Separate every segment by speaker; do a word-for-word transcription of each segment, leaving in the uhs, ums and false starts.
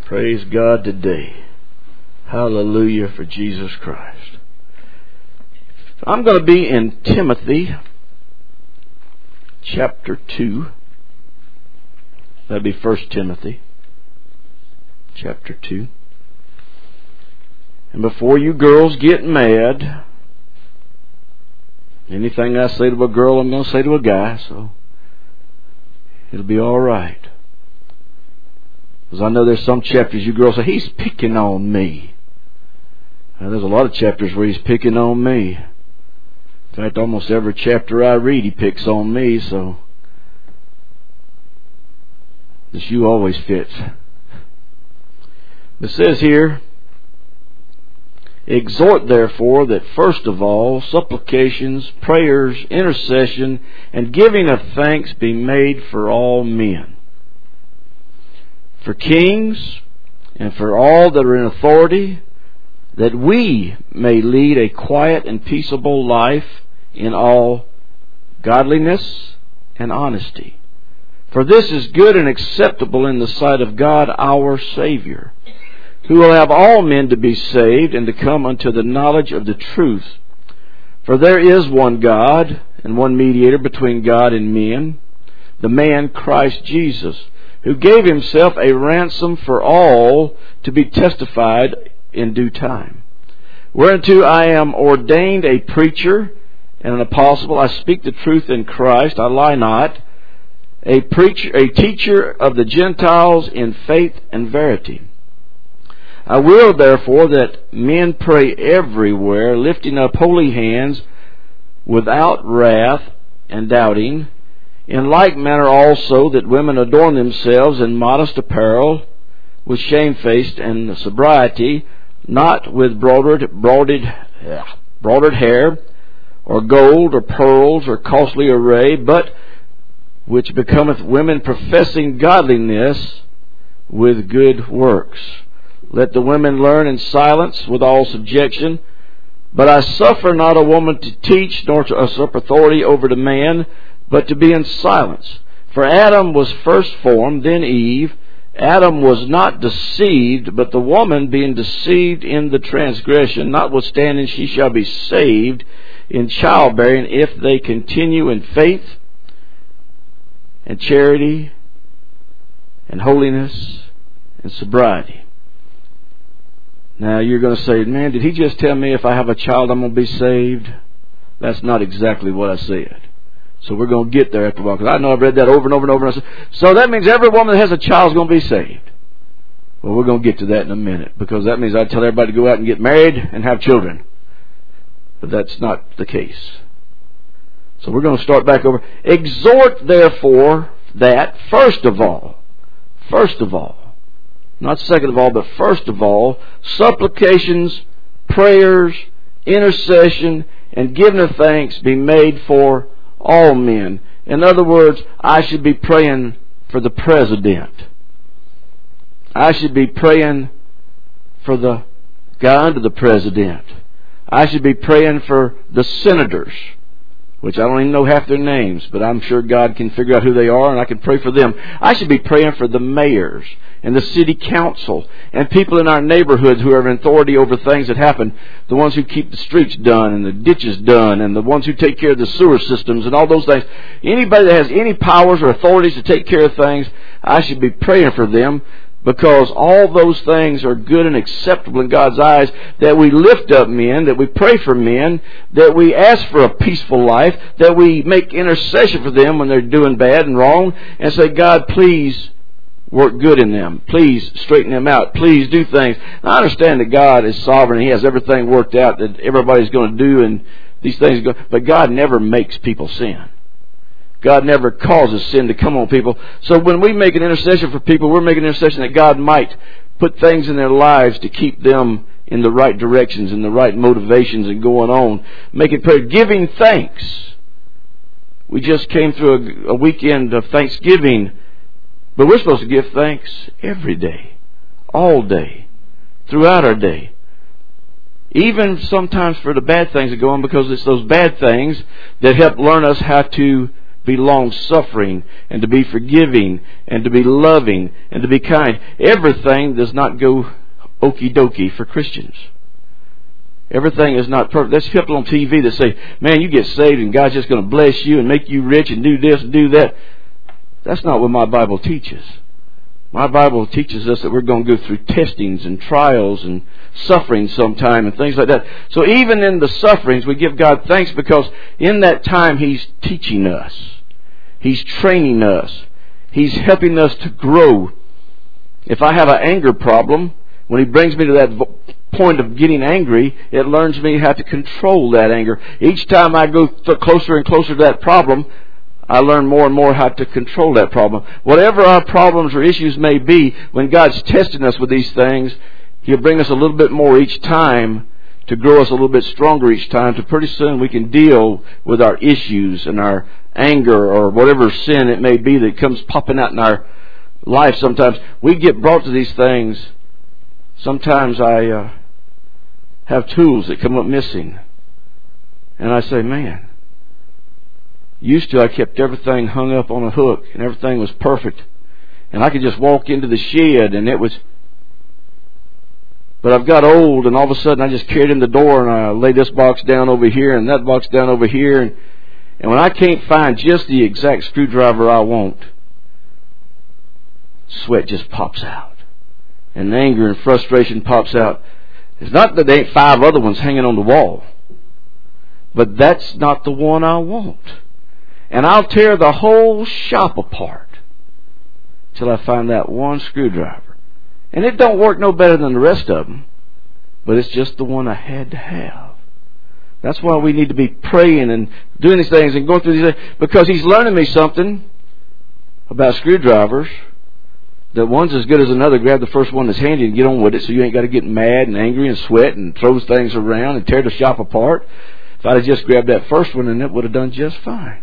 Speaker 1: Praise God today. Hallelujah for Jesus Christ. I'm going to be in Timothy chapter two. That'd be First Timothy chapter two. And before you girls get mad, anything I say to a girl, I'm going to say to a guy, so it'll be all right. Because I know there's some chapters you girls say, he's picking on me. Now, there's a lot of chapters where he's picking on me. In fact, almost every chapter I read, he picks on me, so this you always fits. It says here, exhort therefore that first of all supplications, prayers, intercession, and giving of thanks be made for all men, for kings, and for all that are in authority, that we may lead a quiet and peaceable life in all godliness and honesty. For this is good and acceptable in the sight of God our Savior, who will have all men to be saved and to come unto the knowledge of the truth. For there is one God and one mediator between God and men, the man Christ Jesus, who gave himself a ransom for all to be testified in due time. Whereunto I am ordained a preacher and an apostle. I speak the truth in Christ, I lie not. A preacher, a teacher of the Gentiles in faith and verity. I will therefore that men pray everywhere, lifting up holy hands without wrath and doubting. In like manner also that women adorn themselves in modest apparel, with shamefaced and sobriety, not with broidered, broidered, broidered hair, or gold, or pearls, or costly array, but which becometh women professing godliness with good works. Let the women learn in silence with all subjection. But I suffer not a woman to teach, nor to usurp authority over the man, but to be in silence. For Adam was first formed, then Eve. Adam was not deceived, but the woman being deceived in the transgression, notwithstanding she shall be saved in childbearing, if they continue in faith and charity and holiness and sobriety. Now you're going to say, man, did he just tell me if I have a child I'm going to be saved? That's not exactly what I said. So we're going to get there after a while, because I know I've read that over and over and over. And I said, so that means every woman that has a child is going to be saved. Well, we're going to get to that in a minute, because that means I tell everybody to go out and get married and have children. But that's not the case. So we're going to start back over. Exhort therefore that first of all, first of all, not second of all, but first of all, supplications, prayers, intercession, and giving of thanks be made for all men. In other words, I should be praying for the president. I should be praying for the guy under the president. I should be praying for the senators, which I don't even know half their names, but I'm sure God can figure out who they are, and I can pray for them. I should be praying for the mayors and the city council and people in our neighborhoods who are in authority over things that happen, the ones who keep the streets done and the ditches done and the ones who take care of the sewer systems and all those things. Anybody that has any powers or authorities to take care of things, I should be praying for them, because all those things are good and acceptable in God's eyes, that we lift up men, that we pray for men, that we ask for a peaceful life, that we make intercession for them when they're doing bad and wrong, and say, God, please work good in them. Please straighten them out. Please do things. And I understand that God is sovereign. He has everything worked out that everybody's going to do, and these things go. But God never makes people sin. God never causes sin to come on people. So when we make an intercession for people, we're making an intercession that God might put things in their lives to keep them in the right directions and the right motivations and going on. Making prayer, giving thanks. We just came through a, a weekend of Thanksgiving, but we're supposed to give thanks every day, all day, throughout our day. Even sometimes for the bad things that go on, because it's those bad things that help learn us how to be long-suffering, and to be forgiving, and to be loving, and to be kind. Everything does not go okie dokie for Christians. Everything is not perfect. There's people on T V that say, man, you get saved and God's just going to bless you and make you rich and do this and do that. That's not what my Bible teaches. My Bible teaches us that we're going to go through testings and trials and suffering sometime and things like that. So even in the sufferings, we give God thanks because in that time He's teaching us. He's training us. He's helping us to grow. If I have an anger problem, when He brings me to that point of getting angry, it learns me how to control that anger. Each time I go th- closer and closer to that problem, I learn more and more how to control that problem. Whatever our problems or issues may be, when God's testing us with these things, He'll bring us a little bit more each time to grow us a little bit stronger each time, to pretty soon we can deal with our issues and our anger or whatever sin it may be that comes popping out in our life sometimes. We get brought to these things. Sometimes I uh, have tools that come up missing. And I say, man, used to I kept everything hung up on a hook and everything was perfect. And I could just walk into the shed and it was... But I've got old and all of a sudden I just carried in the door and I lay this box down over here and that box down over here. And, and when I can't find just the exact screwdriver I want, sweat just pops out. And anger and frustration pops out. It's not that there ain't five other ones hanging on the wall. But that's not the one I want. And I'll tear the whole shop apart till I find that one screwdriver. And it don't work no better than the rest of them. But it's just the one I had to have. That's why we need to be praying and doing these things and going through these things. Because He's learning me something about screwdrivers. That one's as good as another. Grab the first one that's handy and get on with it, so you ain't got to get mad and angry and sweat and throw things around and tear the shop apart. If I'd have just grabbed that first one, and it would have done just fine.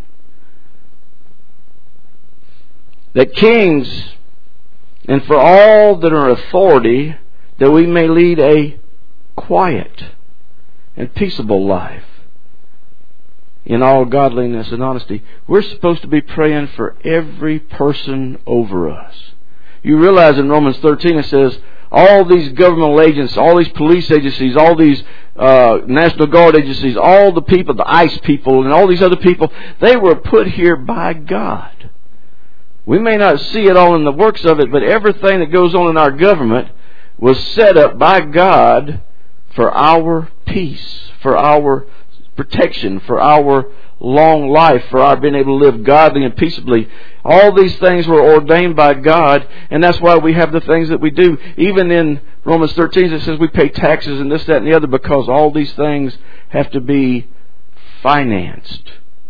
Speaker 1: That kings, and for all that are authority, that we may lead a quiet and peaceable life in all godliness and honesty. We're supposed to be praying for every person over us. You realize in Romans thirteen it says, all these governmental agents, all these police agencies, all these uh, National Guard agencies, all the people, the ICE people, and all these other people, they were put here by God. We may not see it all in the works of it, but everything that goes on in our government was set up by God for our peace, for our protection, for our long life, for our being able to live godly and peaceably. All these things were ordained by God, and that's why we have the things that we do. Even in Romans thirteen it says we pay taxes and this, that, and the other, because all these things have to be financed.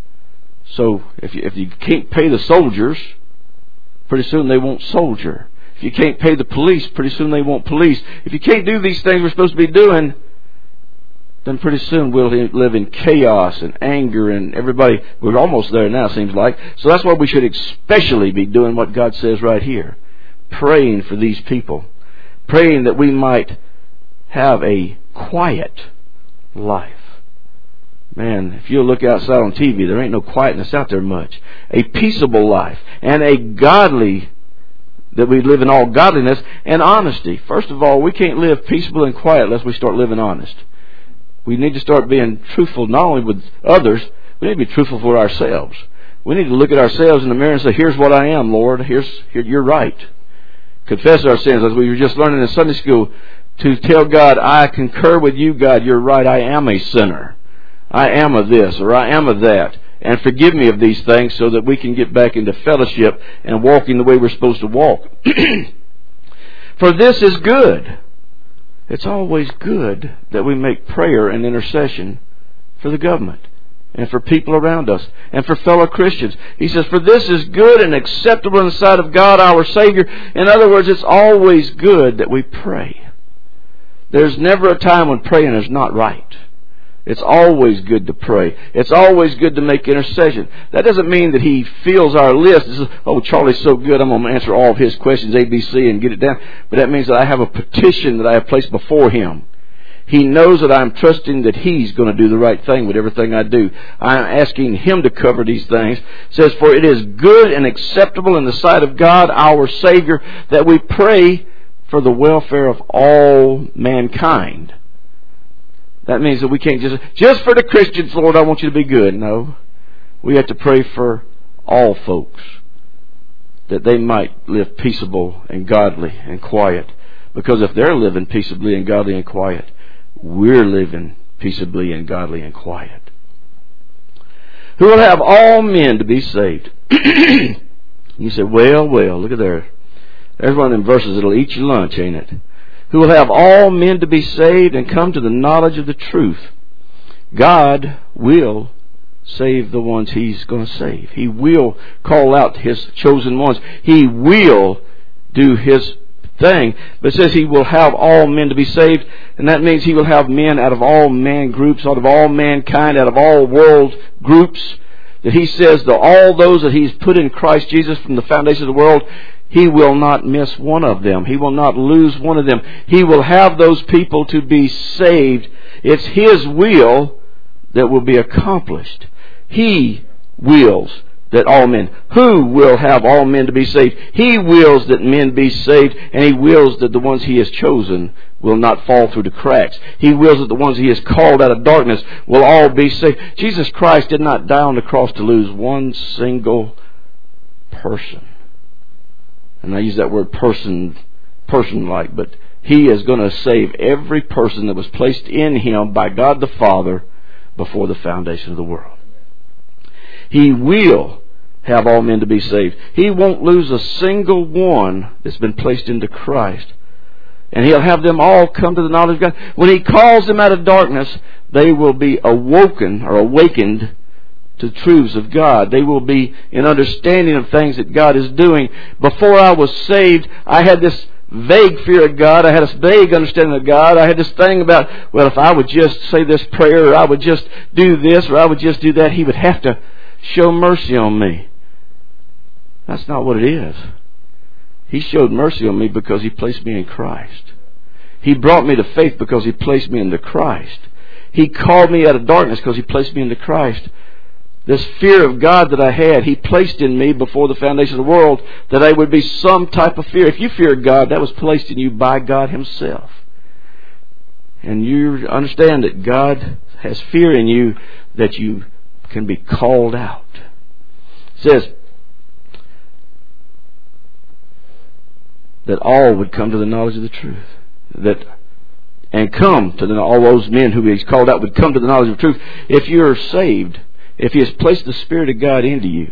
Speaker 1: So if you, if you can't pay the soldiers, pretty soon they won't soldier. If you can't pay the police, pretty soon they won't police. If you can't do these things we're supposed to be doing, then pretty soon we'll live in chaos and anger, and everybody, we're almost there now, seems like. So that's why we should especially be doing what God says right here. Praying for these people. Praying that we might have a quiet life. Man, if you look outside on T V, there ain't no quietness out there much. A peaceable life and a godly, that we live in all godliness and honesty. First of all, we can't live peaceable and quiet unless we start living honest. We need to start being truthful not only with others, we need to be truthful for ourselves. We need to look at ourselves in the mirror and say, here's what I am, Lord. Here's, here, you're right. Confess our sins, as we were just learning in Sunday school, to tell God, I concur with you, God, you're right. I am a sinner. I am of this, or I am of that. And forgive me of these things so that we can get back into fellowship and walking the way we're supposed to walk. For this is good. It's always good that we make prayer and intercession for the government and for people around us and for fellow Christians. He says, for this is good and acceptable in the sight of God our Savior. In other words, it's always good that we pray. There's never a time when praying is not right. It's always good to pray. It's always good to make intercession. That doesn't mean that He fills our list. Says, oh, Charlie's so good, I'm going to answer all of his questions, A, B, C, and get it down. But that means that I have a petition that I have placed before Him. He knows that I'm trusting that He's going to do the right thing with everything I do. I'm asking Him to cover these things. It says, for it is good and acceptable in the sight of God, our Savior, that we pray for the welfare of all mankind. That means that we can't just, just for the Christians, Lord, I want you to be good. No. We have to pray for all folks, that they might live peaceable and godly and quiet. Because if they're living peaceably and godly and quiet, we're living peaceably and godly and quiet. Who will have all men to be saved? You say, well, well, look at there. There's one of them verses that'll eat your lunch, ain't it? Who will have all men to be saved and come to the knowledge of the truth. God will save the ones He's going to save. He will call out His chosen ones. He will do His thing. But it says He will have all men to be saved, and that means He will have men out of all man groups, out of all mankind, out of all world groups. That He says that all those that He's put in Christ Jesus from the foundation of the world, He will not miss one of them. He will not lose one of them. He will have those people to be saved. It's His will that will be accomplished. He wills that all men. Who will have all men to be saved? He wills that men be saved, and He wills that the ones He has chosen will not fall through the cracks. He wills that the ones He has called out of darkness will all be saved. Jesus Christ did not die on the cross to lose one single person. And I use that word person, person-like, but He is going to save every person that was placed in Him by God the Father before the foundation of the world. He will have all men to be saved. He won't lose a single one that's been placed into Christ. And He'll have them all come to the knowledge of God. When He calls them out of darkness, they will be awoken or awakened to truths of God. They will be in understanding of things that God is doing. Before I was saved, I had this vague fear of God. I had this vague understanding of God. I had this thing about, well, if I would just say this prayer, or I would just do this, or I would just do that, He would have to show mercy on me. That's not what it is. He showed mercy on me because He placed me in Christ. He brought me to faith because He placed me into Christ. He called me out of darkness because He placed me into Christ. This fear of God that I had, He placed in me before the foundation of the world, that I would be some type of fear. If you fear God, that was placed in you by God Himself. And you understand that God has fear in you that you can be called out. It says that all would come to the knowledge of the truth. That and come to the, all those men who He's called out would come to the knowledge of the truth. If you're saved, if He has placed the Spirit of God into you,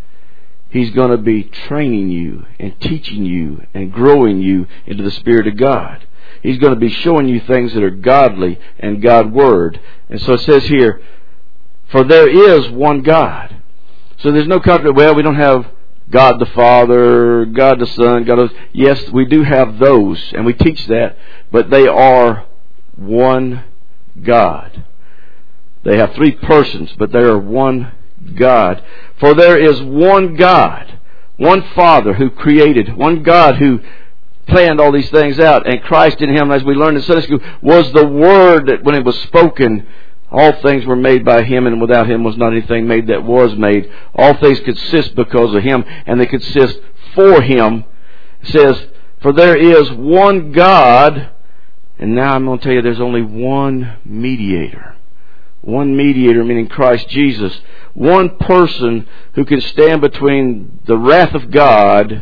Speaker 1: He's going to be training you and teaching you and growing you into the Spirit of God. He's going to be showing you things that are godly and God-word. And so it says here, for there is one God. So there's no conflict. Well, we don't have God the Father, God the Son, God the... Yes, we do have those, and we teach that, but they are one God. They have three persons, but they are one God. For there is one God, one Father who created, one God who planned all these things out, and Christ in Him, as we learned in Sunday school, was the Word that when it was spoken, all things were made by Him, and without Him was not anything made that was made. All things consist because of Him, and they consist for Him. It says, for there is one God, and now I'm going to tell you there's only one mediator. One mediator, meaning Christ Jesus. One person who can stand between the wrath of God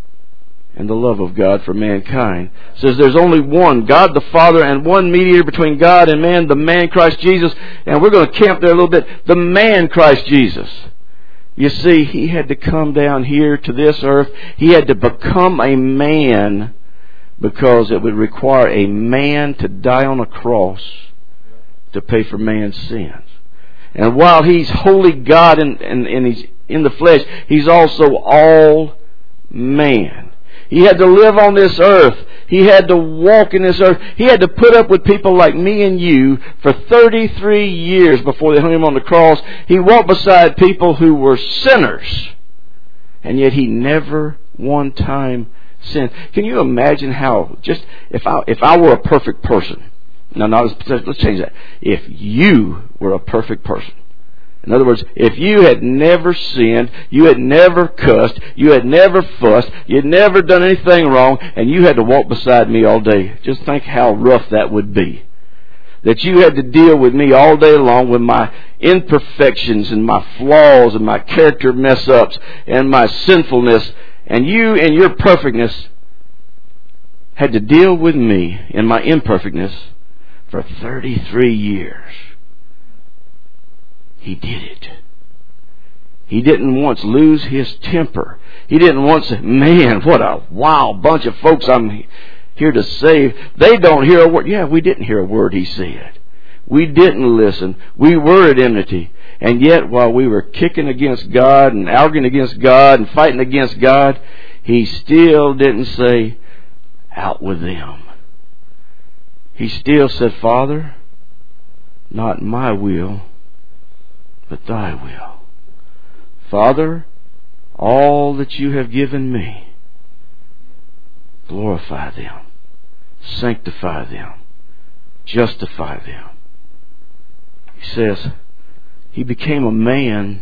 Speaker 1: and the love of God for mankind. It says there's only one, God the Father, and one mediator between God and man, the man Christ Jesus. And we're going to camp there a little bit. The man Christ Jesus. You see, He had to come down here to this earth. He had to become a man because it would require a man to die on a cross to pay for man's sins. And while He's holy God and, and, and He's in the flesh, He's also all man. He had to live on this earth. He had to walk in this earth. He had to put up with people like me and you for thirty-three years before they hung Him on the cross. He walked beside people who were sinners. And yet He never one time sinned. Can you imagine how, just if I if I were a perfect person, No, no, let's, let's change that. If you were a perfect person. In other words, if you had never sinned, you had never cussed, you had never fussed, you had never done anything wrong, and you had to walk beside me all day, just think how rough that would be. That you had to deal with me all day long with my imperfections and my flaws and my character mess-ups and my sinfulness, and you in your perfectness had to deal with me in my imperfectness for thirty-three years. He did it. He didn't once lose his temper. He didn't once say, man, what a wild bunch of folks I'm here to save. They don't hear a word. Yeah, we didn't hear a word he said. We didn't listen. We were at enmity. And yet, while we were kicking against God and arguing against God and fighting against God, he still didn't say, out with them. He still said, Father, not my will, but thy will. Father, all that you have given me, glorify them, sanctify them, justify them. He says he became a man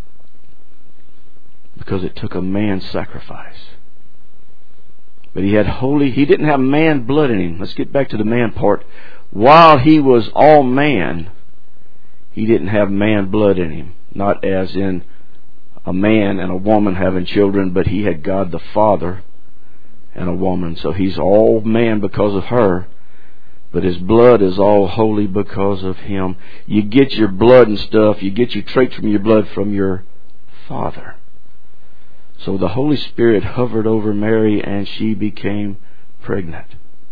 Speaker 1: because it took a man's sacrifice. But he had holy, he didn't have man blood in him. Let's get back to the man part. While he was all man, he didn't have man blood in him. Not as in a man and a woman having children, but he had God the Father and a woman. So he's all man because of her, but his blood is all holy because of him. You get your blood and stuff, you get your traits from your blood from your Father. So the Holy Spirit hovered over Mary and she became pregnant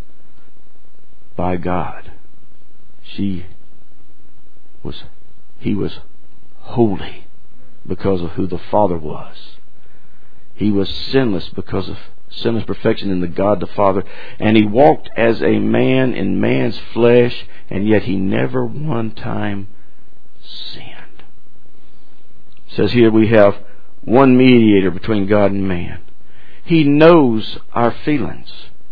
Speaker 1: by God. She was, he was holy because of who the Father was. He was sinless because of sinless perfection in the God the Father. And he walked as a man in man's flesh, and yet he never one time sinned. It says here we have one mediator between God and man. He knows our feelings.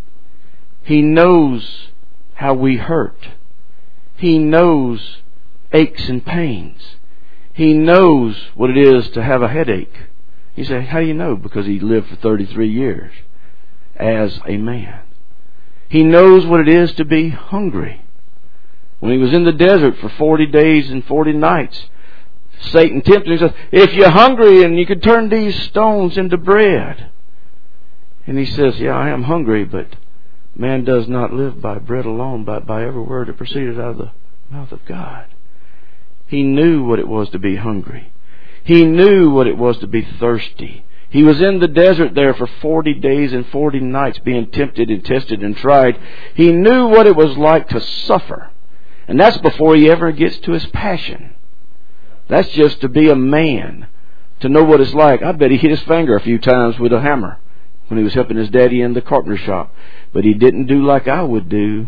Speaker 1: He knows how we hurt. He knows aches and pains. He knows what it is to have a headache. You say, how do you know? Because he lived for thirty-three years as a man. He knows what it is to be hungry. When he was in the desert for forty days and forty nights, Satan tempted him. He says, if you're hungry and you could turn these stones into bread. And he says, yeah, I am hungry, but man does not live by bread alone, but by every word that proceeded out of the mouth of God. He knew what it was to be hungry. He knew what it was to be thirsty. He was in the desert there for forty days and forty nights being tempted and tested and tried. He knew what it was like to suffer. And that's before he ever gets to his passion. That's just to be a man, to know what it's like. I bet he hit his finger a few times with a hammer when he was helping his daddy in the carpenter shop. But he didn't do like I would do.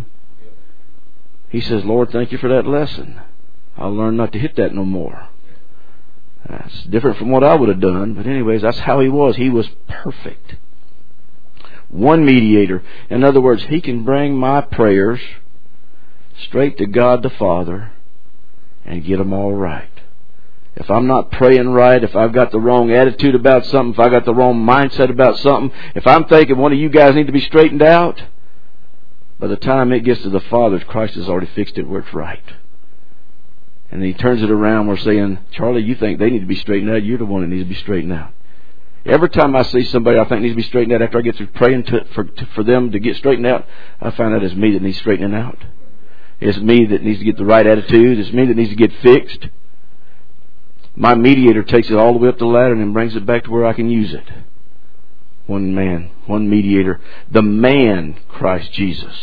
Speaker 1: He says, Lord, thank you for that lesson. I'll learn not to hit that no more. That's different from what I would have done. But anyways, that's how he was. He was perfect. One mediator. In other words, he can bring my prayers straight to God the Father and get them all right. If I'm not praying right, if I've got the wrong attitude about something, if I've got the wrong mindset about something, if I'm thinking one of you guys need to be straightened out, by the time it gets to the Father, Christ has already fixed it where it's right. And he turns it around, we're saying, Charlie, you think they need to be straightened out, you're the one that needs to be straightened out. Every time I see somebody I think needs to be straightened out, after I get through praying to, for, to, for them to get straightened out, I find out it's me that needs straightening out. It's me that needs to get the right attitude. It's me that needs to get fixed. My mediator takes it all the way up the ladder and then brings it back to where I can use it. One man, one mediator. The man, Christ Jesus.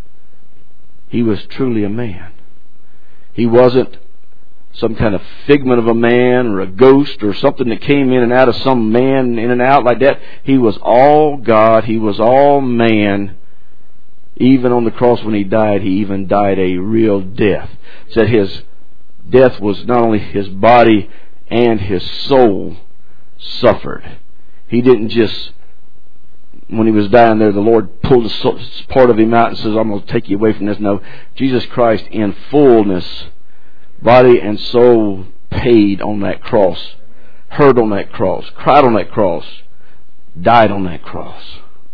Speaker 1: He was truly a man. He wasn't some kind of figment of a man or a ghost or something that came in and out of some man in and out like that. He was all God. He was all man. Even on the cross when he died, he even died a real death. It said his death was not only his body and his soul suffered. He didn't just when he was dying there, the Lord pulled a part of him out and says, I'm going to take you away from this. No, Jesus Christ in fullness, body and soul, paid on that cross, heard on that cross, cried on that cross, died on that cross.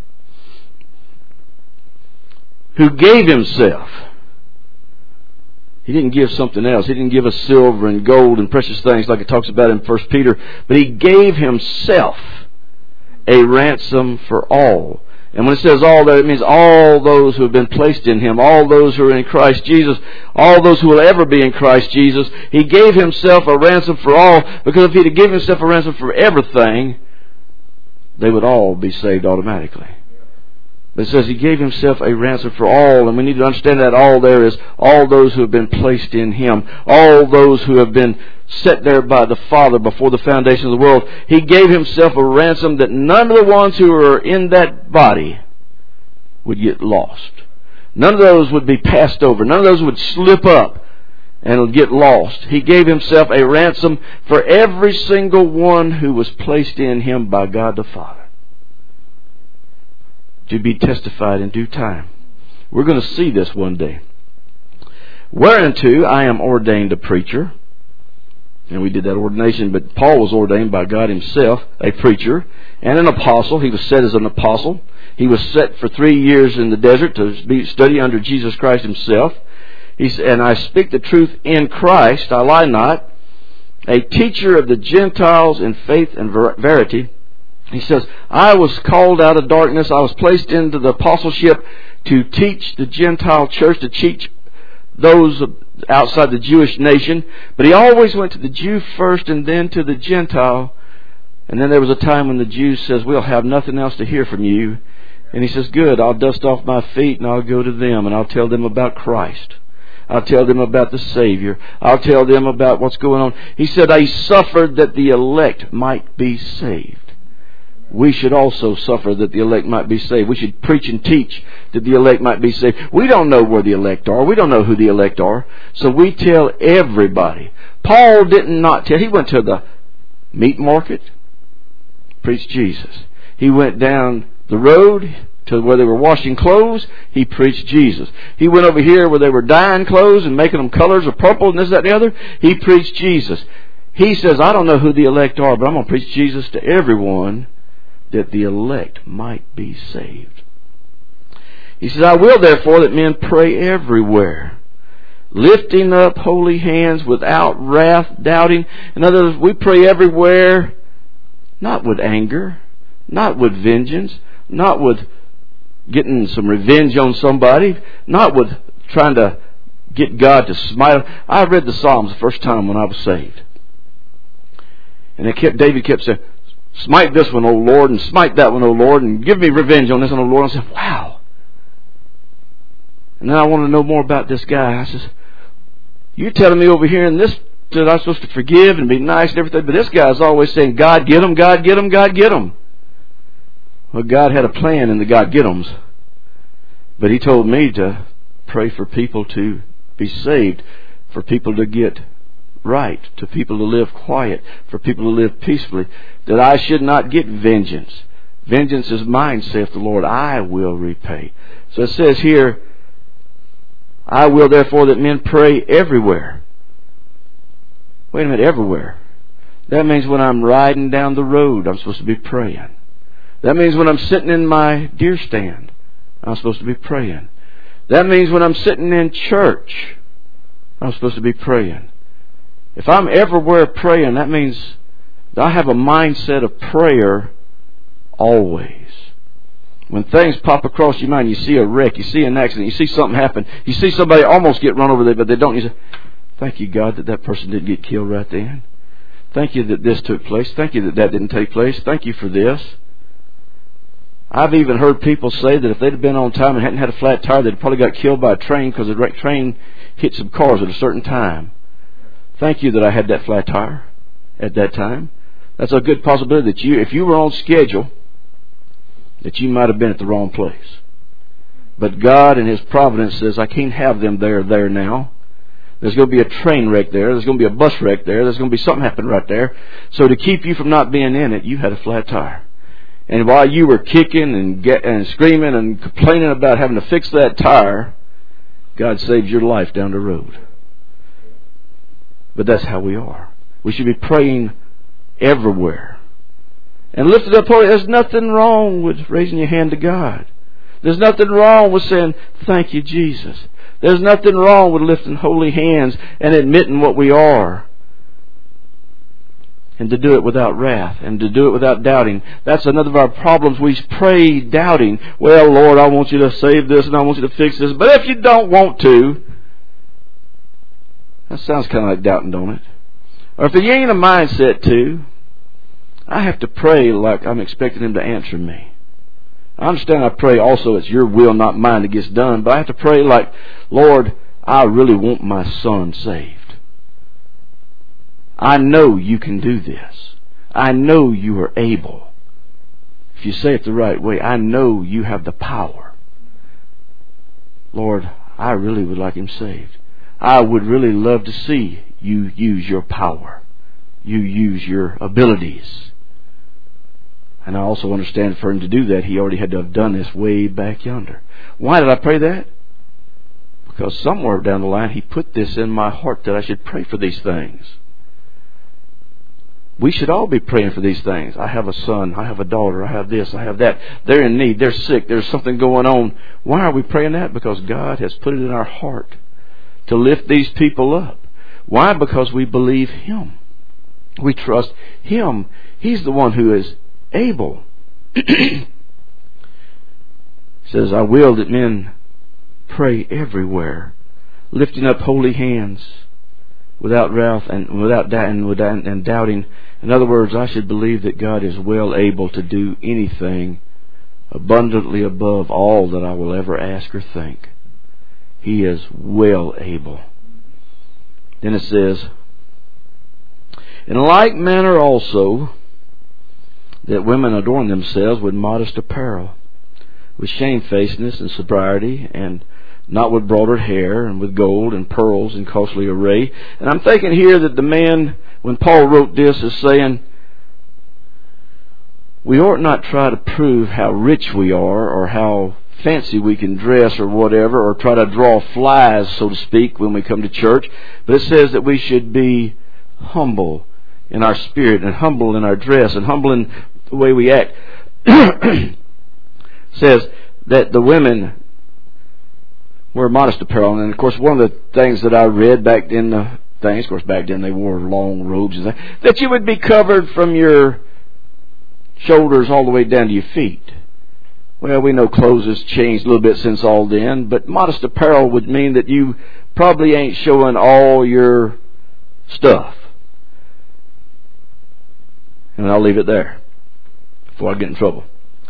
Speaker 1: Who gave himself. He didn't give something else. He didn't give us silver and gold and precious things like it talks about in First Peter. But he gave himself a ransom for all. And when it says all there, it means all those who have been placed in him, all those who are in Christ Jesus, all those who will ever be in Christ Jesus. He gave himself a ransom for all, because if he had given himself a ransom for everything, they would all be saved automatically. But it says he gave himself a ransom for all, and we need to understand that all there is all those who have been placed in him, all those who have been set there by the Father before the foundation of the world. He gave himself a ransom that none of the ones who are in that body would get lost. None of those would be passed over. None of those would slip up and get lost. He gave himself a ransom for every single one who was placed in him by God the Father, to be testified in due time. We're going to see this one day. Whereunto I am ordained a preacher. And we did that ordination, but Paul was ordained by God himself, a preacher and an apostle. He was set as an apostle. He was set for three years in the desert to be, study under Jesus Christ himself. He said, and I speak the truth in Christ, I lie not, a teacher of the Gentiles in faith and ver- verity. He says, I was called out of darkness. I was placed into the apostleship to teach the Gentile church, to teach those outside the Jewish nation. But he always went to the Jew first and then to the Gentile. And then there was a time when the Jew says, we'll have nothing else to hear from you. And he says, good, I'll dust off my feet and I'll go to them and I'll tell them about Christ. I'll tell them about the Savior. I'll tell them about what's going on. He said, I suffered that the elect might be saved. We should also suffer that the elect might be saved. We should preach and teach that the elect might be saved. We don't know where the elect are. We don't know who the elect are. So we tell everybody. Paul did not tell. He went to the meat market, preached Jesus. He went down the road to where they were washing clothes. He preached Jesus. He went over here where they were dyeing clothes and making them colors of purple and this, that, and the other. He preached Jesus. He says, I don't know who the elect are, but I'm going to preach Jesus to everyone, that the elect might be saved. He says, I will therefore that men pray everywhere, lifting up holy hands without wrath, doubting. In other words, we pray everywhere, not with anger, not with vengeance, not with getting some revenge on somebody, not with trying to get God to smite them. I read the Psalms the first time when I was saved. And it kept, David kept saying, smite this one, O Lord, and smite that one, O Lord, and give me revenge on this one, O Lord. And I said, wow. And then I wanted to know more about this guy. I says, you're telling me over here in this that I'm supposed to forgive and be nice and everything, but this guy's always saying, God get him, God get him, God get him. Well, God had a plan in the God get ems. But he told me to pray for people to be saved, for people to get right, to people to live quiet, for people to live peacefully, that I should not get vengeance. Vengeance is mine, saith the Lord, I will repay. So it says here, I will therefore that men pray everywhere. Wait a minute, everywhere. That means when I'm riding down the road, I'm supposed to be praying. That means when I'm sitting in my deer stand, I'm supposed to be praying. That means when I'm sitting in church, I'm supposed to be praying. If I'm everywhere praying, that means that I have a mindset of prayer always. When things pop across your mind, you see a wreck, you see an accident, you see something happen, you see somebody almost get run over there, but they don't. You say, thank you, God, that that person didn't get killed right then. Thank you that this took place. Thank you that that didn't take place. Thank you for this. I've even heard people say that if they'd have been on time and hadn't had a flat tire, they'd probably got killed by a train because the train hit some cars at a certain time. Thank you that I had that flat tire at that time. That's a good possibility that you, if you were on schedule, that you might have been at the wrong place. But God in His providence says, I can't have them there, there now. There's going to be a train wreck there. There's going to be a bus wreck there. There's going to be something happen right there. So to keep you from not being in it, you had a flat tire. And while you were kicking and get, and screaming and complaining about having to fix that tire, God saved your life down the road. But that's how we are. We should be praying everywhere. And lifted up holy. There's nothing wrong with raising your hand to God. There's nothing wrong with saying, thank you, Jesus. There's nothing wrong with lifting holy hands and admitting what we are. And to do it without wrath. And to do it without doubting. That's another of our problems. We pray doubting. Well, Lord, I want you to save this and I want you to fix this. But if you don't want to, that sounds kind of like doubting, don't it? Or if you ain't a mindset to, I have to pray like I'm expecting Him to answer me. I understand I pray also it's your will, not mine, that gets done. But I have to pray like, Lord, I really want my son saved. I know you can do this. I know you are able. If you say it the right way, I know you have the power. Lord, I really would like him saved. I would really love to see you use your power. You use your abilities. And I also understand for him to do that, he already had to have done this way back yonder. Why did I pray that? Because somewhere down the line, he put this in my heart that I should pray for these things. We should all be praying for these things. I have a son. I have a daughter. I have this. I have that. They're in need. They're sick. There's something going on. Why are we praying that? Because God has put it in our heart to lift these people up. Why? Because we believe Him. We trust Him. He's the one who is able. It says, I will that men pray everywhere, lifting up holy hands without wrath and without doubt and without and doubting. In other words, I should believe that God is well able to do anything abundantly above all that I will ever ask or think. He is well able. Then it says, in like manner also, that women adorn themselves with modest apparel, with shamefacedness and sobriety, and not with broidered hair, and with gold and pearls and costly array. And I'm thinking here that the man, when Paul wrote this, is saying, we ought not try to prove how rich we are, or how fancy we can dress, or whatever, or try to draw flies, so to speak, when we come to church. But it says that we should be humble in our spirit, and humble in our dress, and humble in the way we act. It says that the women wear modest apparel. And of course, one of the things that I read back in the things, of course, back then they wore long robes and that, that you would be covered from your shoulders all the way down to your feet. Well, we know clothes has changed a little bit since all then, but modest apparel would mean that you probably ain't showing all your stuff. And I'll leave it there before I get in trouble.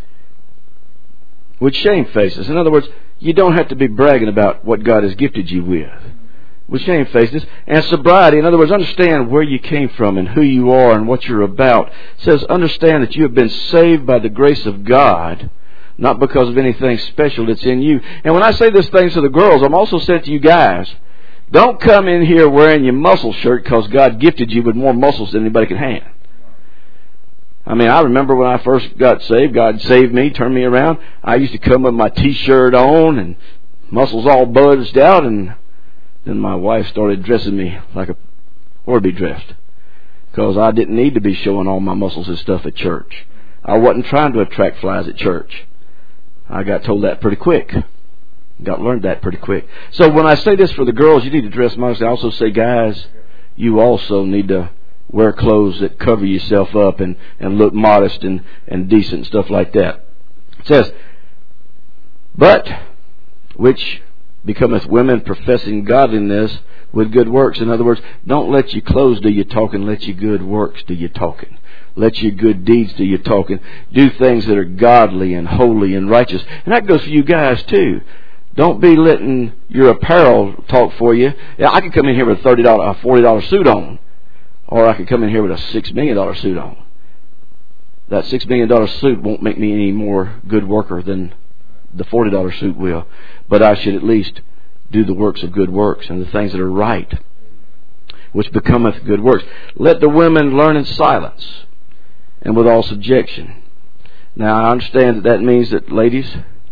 Speaker 1: With shamefacedness. In other words, you don't have to be bragging about what God has gifted you with. With shamefacedness and sobriety. In other words, understand where you came from and who you are and what you're about. It says, understand that you have been saved by the grace of God, not because of anything special that's in you. And when I say this thing to the girls, I'm also saying to you guys, don't come in here wearing your muscle shirt because God gifted you with more muscles than anybody can handle. I mean, I remember when I first got saved, God saved me, turned me around. I used to come with my T-shirt on and muscles all buzzed out, and then my wife started dressing me like a or be dressed, because I didn't need to be showing all my muscles and stuff at church. I wasn't trying to attract flies at church. I got told that pretty quick. Got learned that pretty quick. So when I say this for the girls, you need to dress modestly. I also say, guys, you also need to wear clothes that cover yourself up and, and look modest and, and decent and stuff like that. It says, but which becometh women professing godliness with good works. In other words, don't let your clothes do your talking, let your good works do your talking. Let your good deeds do your talking. Do things that are godly and holy and righteous. And that goes for you guys too. Don't be letting your apparel talk for you. Yeah, I could come in here with a thirty dollars, a forty dollars suit on. Or I could come in here with a six million dollars suit on. That six million dollars suit won't make me any more good worker than the forty dollars suit will. But I should at least do the works of good works and the things that are right, which becometh good works. Let the women learn in silence and with all subjection. Now, I understand that that means that, ladies,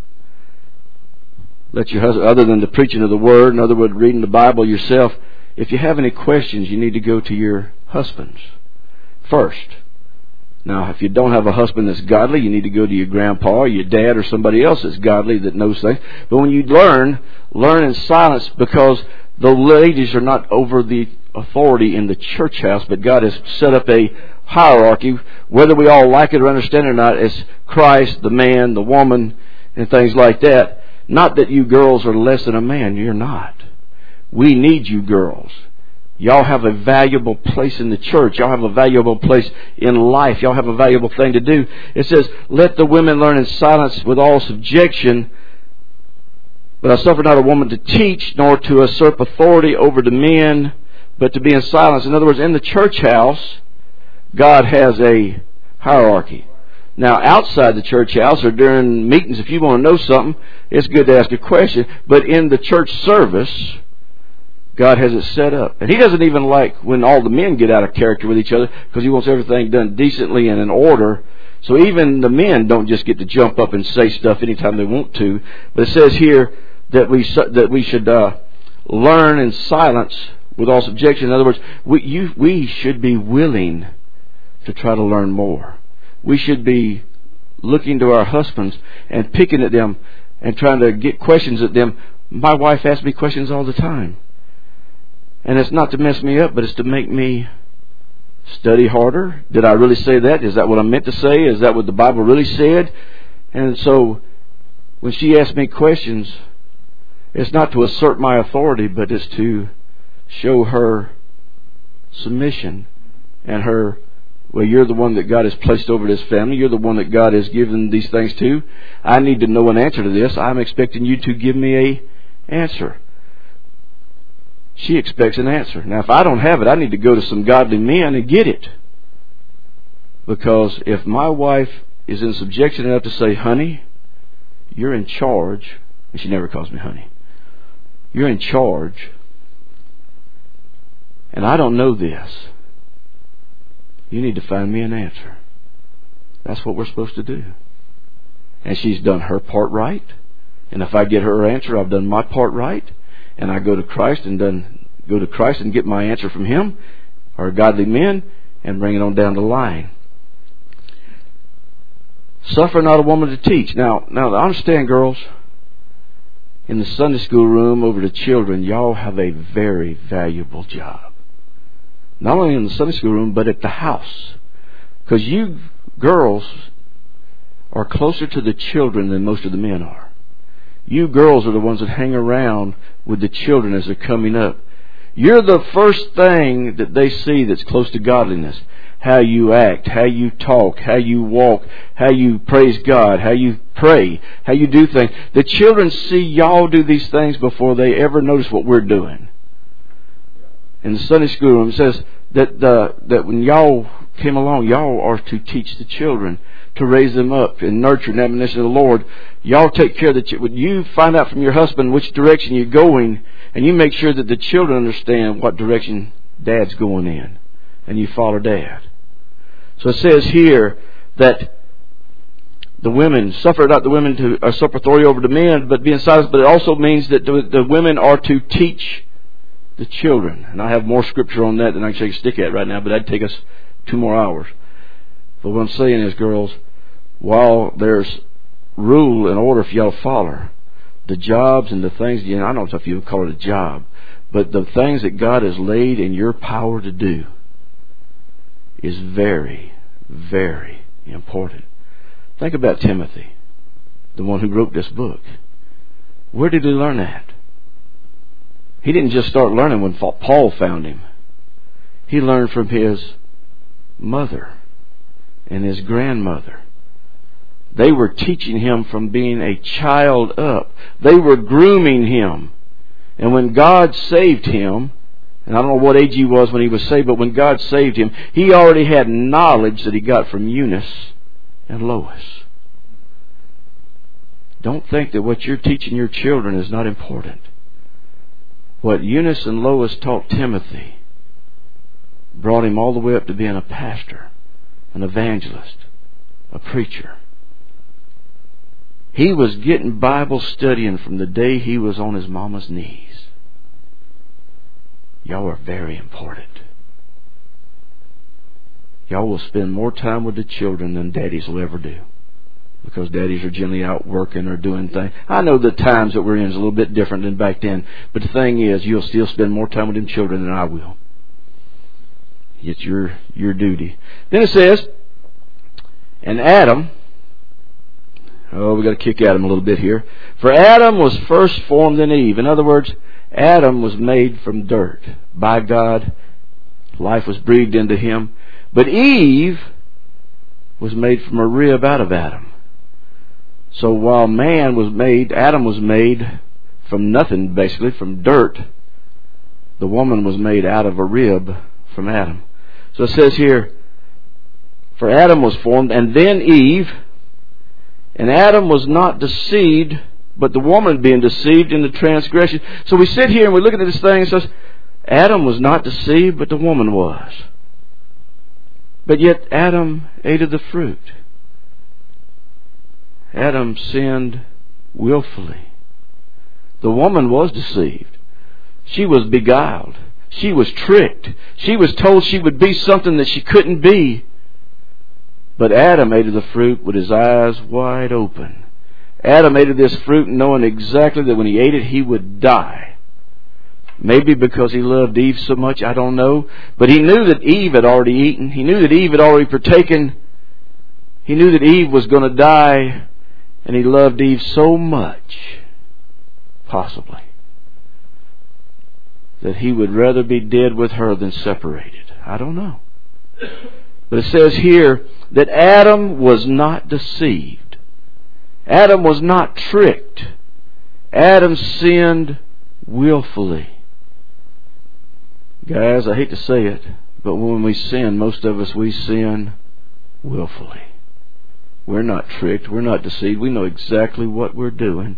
Speaker 1: let your husband, other than the preaching of the Word, in other words, reading the Bible yourself, if you have any questions, you need to go to your husbands first. Now, if you don't have a husband that's godly, you need to go to your grandpa or your dad or somebody else that's godly that knows things. But when you learn, learn in silence, because the ladies are not over the authority in the church house, but God has set up a hierarchy, whether we all like it or understand it or not, as Christ, the man, the woman, and things like that. Not that you girls are less than a man. You're not. We need you girls. Y'all have a valuable place in the church. Y'all have a valuable place in life. Y'all have a valuable thing to do. It says, let the women learn in silence with all subjection. But I suffer not a woman to teach, nor to usurp authority over the men, but to be in silence. In other words, in the church house, God has a hierarchy. Now, outside the church house or during meetings, if you want to know something, it's good to ask a question. But in the church service, God has it set up. And He doesn't even like when all the men get out of character with each other, because He wants everything done decently and in order. So even the men don't just get to jump up and say stuff anytime they want to. But it says here that we that we should uh, learn in silence with all subjection. In other words, we, you, we should be willing to try to learn more. We should be looking to our husbands and picking at them and trying to get questions at them. My wife asks me questions all the time. And it's not to mess me up, but it's to make me study harder. Did I really say that? Is that what I meant to say? Is that what the Bible really said? And so when she asks me questions, it's not to assert my authority, but it's to show her submission and her, well, you're the one that God has placed over this family. You're the one that God has given these things to. I need to know an answer to this. I'm expecting you to give me a answer. She expects an answer. Now, if I don't have it, I need to go to some godly men and get it. Because if my wife is in subjection enough to say, honey, you're in charge, and she never calls me honey, you're in charge, and I don't know this, you need to find me an answer. That's what we're supposed to do. And she's done her part right. And if I get her answer, I've done my part right. And I go to Christ and then go to Christ and get my answer from Him, or godly men, and bring it on down the line. Suffer not a woman to teach. Now, now I understand, girls, in the Sunday school room over the children, y'all have a very valuable job. Not only in the Sunday school room, but at the house. Because you girls are closer to the children than most of the men are. You girls are the ones that hang around with the children as they're coming up. You're the first thing that they see that's close to godliness. How you act, how you talk, how you walk, how you praise God, how you pray, how you do things. The children see y'all do these things before they ever notice what we're doing. In the Sunday school room, it says that uh, that when y'all came along, y'all are to teach the children, to raise them up and nurture and admonition of the Lord. Y'all take care of the ch- when you find out from your husband which direction you're going, and you make sure that the children understand what direction Dad's going in, and you follow Dad. So it says here that the women suffer not the women to uh, suffer authority over the men, but be in silence. But it also means that the, the women are to teach the children. And I have more scripture on that than I can shake a stick at right now, but that'd take us two more hours. But what I'm saying is, girls, while there's rule and order for y'all to follow, the jobs and the things, you know, I don't know if you would call it a job, but the things that God has laid in your power to do is very, very important. Think about Timothy, the one who wrote this book. Where did he learn that? He didn't just start learning when Paul found him. He learned from his mother and his grandmother. They were teaching him from being a child up. They were grooming him. And when God saved him, and I don't know what age he was when he was saved, but when God saved him, he already had knowledge that he got from Eunice and Lois. Don't think that what you're teaching your children is not important. What Eunice and Lois taught Timothy brought him all the way up to being a pastor, an evangelist, a preacher. He was getting Bible studying from the day he was on his mama's knees. Y'all are very important. Y'all will spend more time with the children than daddies will ever do. Because daddies are generally out working or doing things. I know the times that we're in is a little bit different than back then. But the thing is, you'll still spend more time with them children than I will. It's your, your duty. Then it says, and Adam, oh, we got to kick Adam a little bit here. For Adam was first formed in Eve. In other words, Adam was made from dirt by God. Life was breathed into him. But Eve was made from a rib out of Adam. So while man was made, Adam was made from nothing, basically, from dirt. The woman was made out of a rib from Adam. So it says here, for Adam was formed, and then Eve, and Adam was not deceived, but the woman being deceived in the transgression. So we sit here and we're looking at this thing and it says, Adam was not deceived, but the woman was. But yet Adam ate of the fruit. Adam sinned willfully. The woman was deceived. She was beguiled. She was tricked. She was told she would be something that she couldn't be. But Adam ate of the fruit with his eyes wide open. Adam ate of this fruit knowing exactly that when he ate it, he would die. Maybe because he loved Eve so much, I don't know. But he knew that Eve had already eaten. He knew that Eve had already partaken. He knew that Eve was going to die. And he loved Eve so much, possibly, that he would rather be dead with her than separated. I don't know. But it says here that Adam was not deceived. Adam was not tricked. Adam sinned willfully. Guys, I hate to say it, but when we sin, most of us, we sin willfully. We're not tricked. We're not deceived. We know exactly what we're doing.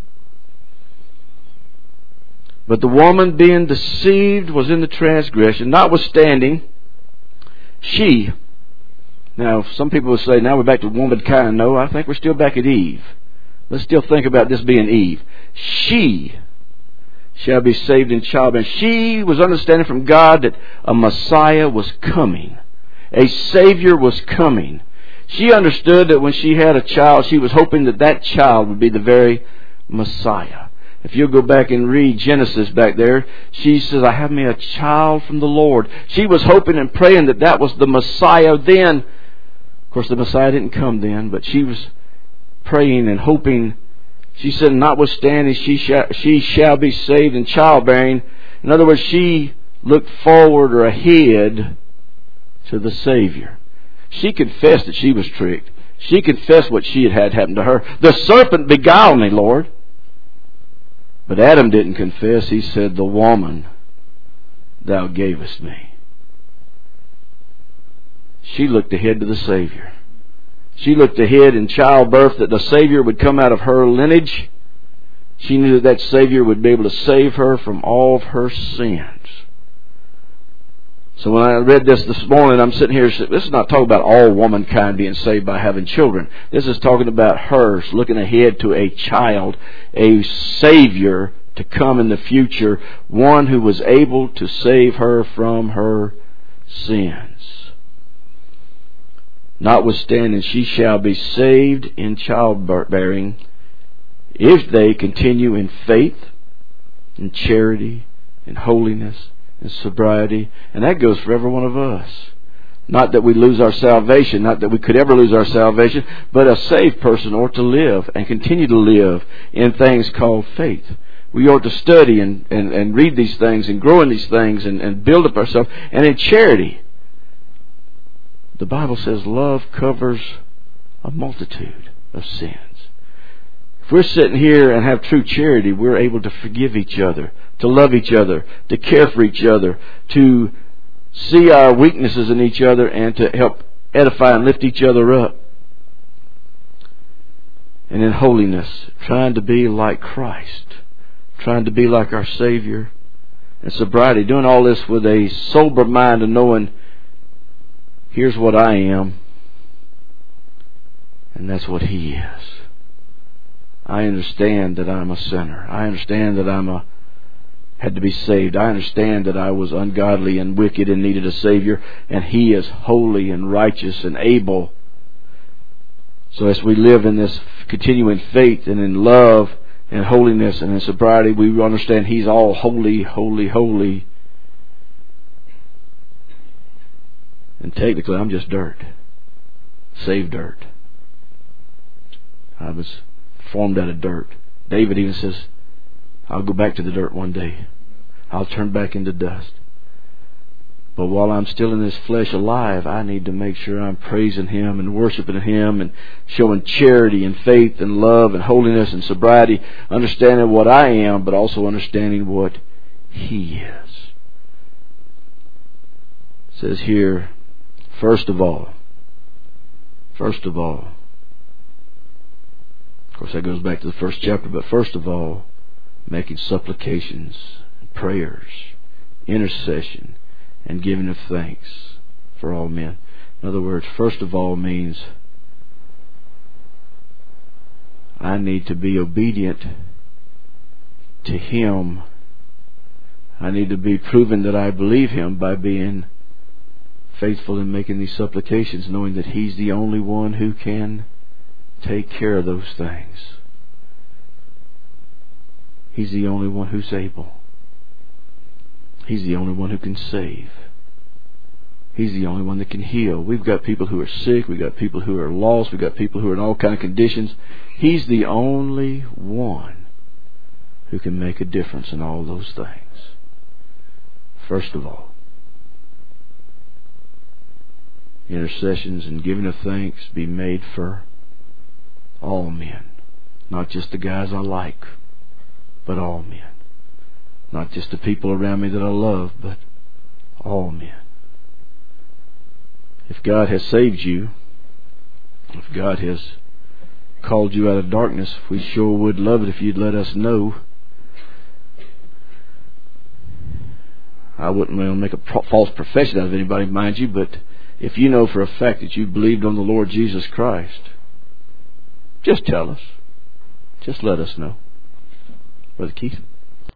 Speaker 1: But the woman being deceived was in the transgression. Notwithstanding, she... Now, some people will say, now we're back to womankind. No, I think we're still back at Eve. Let's still think about this being Eve. She shall be saved in childbearing. She was understanding from God that a Messiah was coming. A Savior was coming. She understood that when she had a child, she was hoping that that child would be the very Messiah. If you'll go back and read Genesis back there, she says, I have me a child from the Lord. She was hoping and praying that that was the Messiah then. Of course, the Messiah didn't come then, but she was praying and hoping. She said, notwithstanding, she shall, she shall be saved in childbearing. In other words, she looked forward or ahead to the Savior. She confessed that she was tricked. She confessed what she had had happen to her. The serpent beguiled me, Lord. But Adam didn't confess. He said, the woman thou gavest me. She looked ahead to the Savior. She looked ahead in childbirth that the Savior would come out of her lineage. She knew that that Savior would be able to save her from all of her sins. So when I read this this morning, I'm sitting here, this is not talking about all womankind being saved by having children. This is talking about her looking ahead to a child, a Savior to come in the future, one who was able to save her from her sins. Notwithstanding, she shall be saved in childbearing if they continue in faith, in charity, in holiness, in sobriety. And that goes for every one of us. Not that we lose our salvation, not that we could ever lose our salvation, but a saved person ought to live and continue to live in things called faith. We ought to study and, and, and read these things and grow in these things and, and build up ourselves. And in charity, the Bible says love covers a multitude of sins. If we're sitting here and have true charity, we're able to forgive each other, to love each other, to care for each other, to see our weaknesses in each other and to help edify and lift each other up. And in holiness, trying to be like Christ, trying to be like our Savior. And sobriety, doing all this with a sober mind and knowing, here's what I am, and that's what He is. I understand that I'm a sinner. I understand that I'm a had to be saved. I understand that I was ungodly and wicked and needed a Savior, and He is holy and righteous and able. So as we live in this continuing faith and in love and holiness and in sobriety, we understand He's all holy, holy, holy. And technically, I'm just dirt. Saved dirt. I was formed out of dirt. David even says, I'll go back to the dirt one day. I'll turn back into dust. But while I'm still in this flesh alive, I need to make sure I'm praising Him and worshiping Him and showing charity and faith and love and holiness and sobriety, understanding what I am, but also understanding what He is. It says here, first of all, first of all, of course that goes back to the first chapter, but first of all, making supplications, prayers, intercession, and giving of thanks for all men. In other words, first of all means I need to be obedient to Him. I need to be proven that I believe Him by being faithful in making these supplications, knowing that He's the only one who can take care of those things. He's the only one who's able. He's the only one who can save. He's the only one that can heal. We've got people who are sick. We've got people who are lost. We've got people who are in all kinds of conditions. He's the only one who can make a difference in all those things. First of all, intercessions and giving of thanks be made for all men. Not just the guys I like, but all men. Not just the people around me that I love, but all men. If God has saved you, if God has called you out of darkness, we sure would love it if you'd let us know. I wouldn't want to make a pro- false profession out of anybody, mind you, but if you know for a fact that you believed on the Lord Jesus Christ, just tell us. Just let us know. Brother Keith.